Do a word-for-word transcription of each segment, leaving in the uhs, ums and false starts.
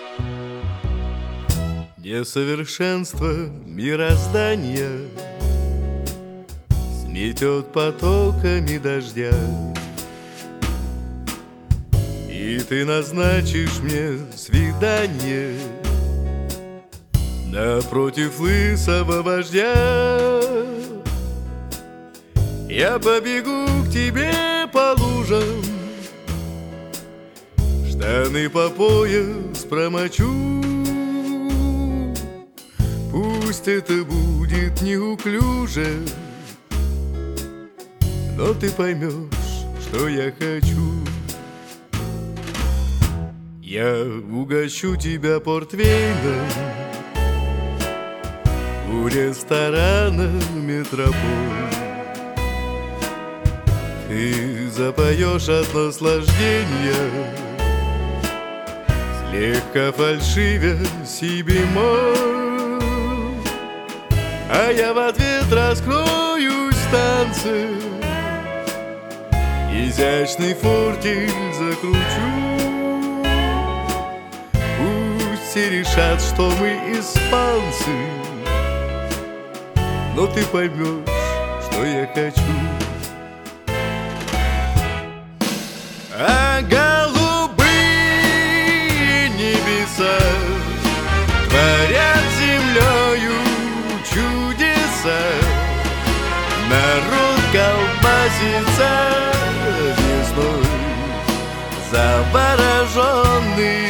Несовершенство мироздания сметет потоками дождя, и ты назначишь мне свидание напротив лысого вождя. Я побегу к тебе по лужам, штаны по пояс промочу. Пусть это будет неуклюже, но ты поймешь, что я хочу. Я угощу тебя портвейном у ресторана «Метрополь». Ты запоешь от наслаждения, слегка фальшивя си бемоль. А я в ответ раскроюсь в танце, изящный фортель закручу. Пусть все решат, что мы испанцы, но ты поймешь, что я хочу. А голубые небеса творят землею чудеса. Народ колбасится весной, завороженный.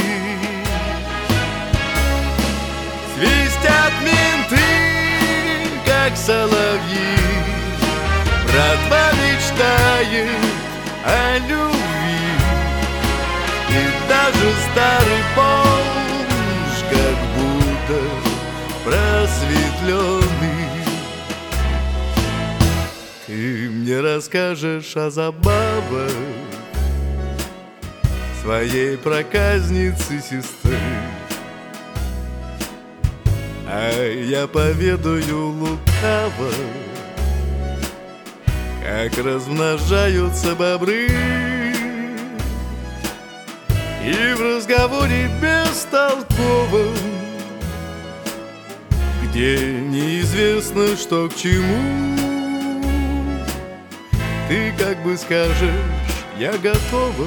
Свистят менты, как соловьи, братва мечтает о любви. И даже старый бомж как будто просветленный. Ты мне расскажешь о забавах своей проказницы сестры, а я поведаю лукаво, как размножаются бобры. И в разговоре бестолковом, где неизвестно, что к чему, ты как бы скажешь: я готова,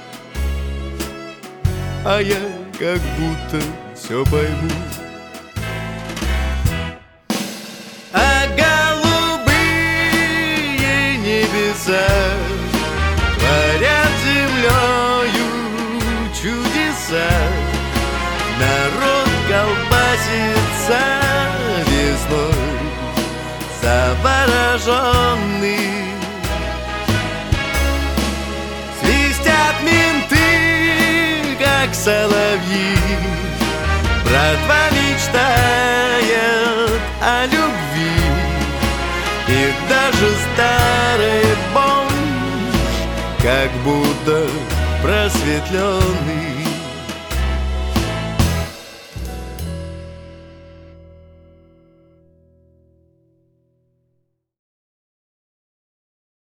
а я как будто все пойму. А голубые небеса творят землею чудеса. Народ колбасится весной, завороженный. Свистят менты, как соловьи, братва мечтает о любви. И даже старый бомж как будто просветленный.